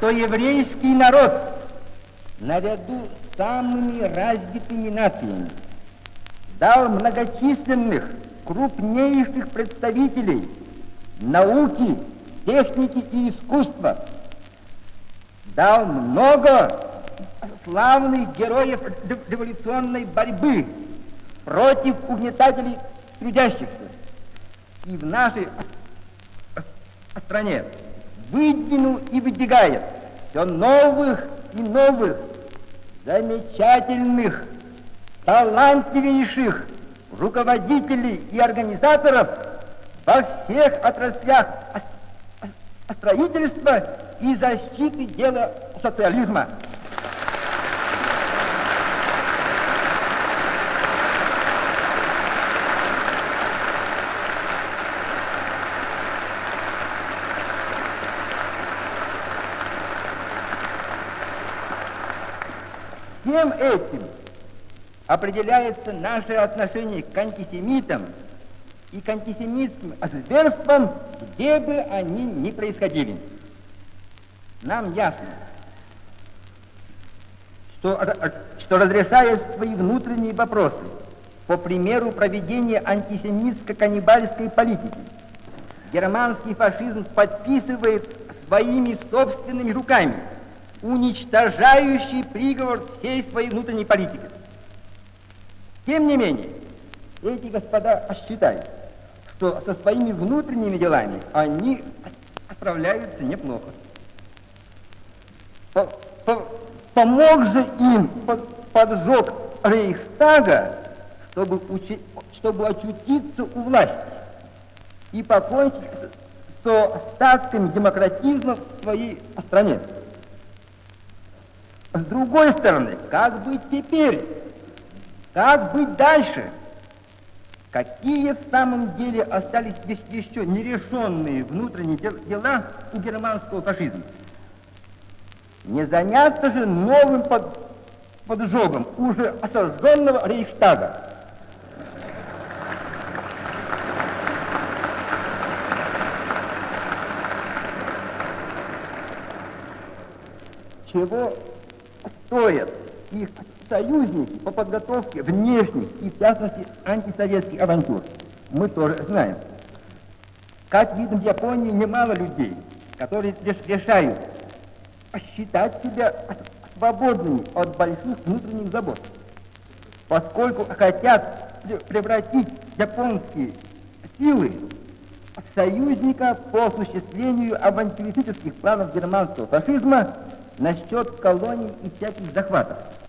что еврейский народ наряду с самыми развитыми нациями дал многочисленных, крупнейших представителей науки, техники и искусства, дал много славных героев революционной борьбы против угнетателей трудящихся. И в нашей стране выдвинул и выдвигает все новых и новых, замечательных, талантливейших руководителей и организаторов во всех отраслях строительства и защиты дела социализма. Всем этим определяется наше отношение к антисемитам и к антисемитским зверствам, где бы они ни происходили. Нам ясно, что разрешая свои внутренние вопросы по примеру проведения антисемитско-каннибальской политики, германский фашизм подписывает своими собственными руками уничтожающий приговор всей своей внутренней политики. Тем не менее, эти господа считают, что со своими внутренними делами они справляются неплохо. Помог же им поджог Рейхстага, чтобы очутиться у власти и покончить со статским демократизмом в своей стране. С другой стороны, как быть теперь? Как быть дальше? Какие в самом деле остались еще нерешенные внутренние дела у германского фашизма? Не заняться же новым поджогом уже осажденного Рейхстага. Чего стоят их союзники по подготовке внешних и, в частности, антисоветских авантюр, мы тоже знаем. Как видно, в Японии немало людей, которые решают считать себя свободными от больших внутренних забот, поскольку хотят превратить японские силы в союзника по осуществлению авантюристических планов германского фашизма насчет колоний и всяких захватов.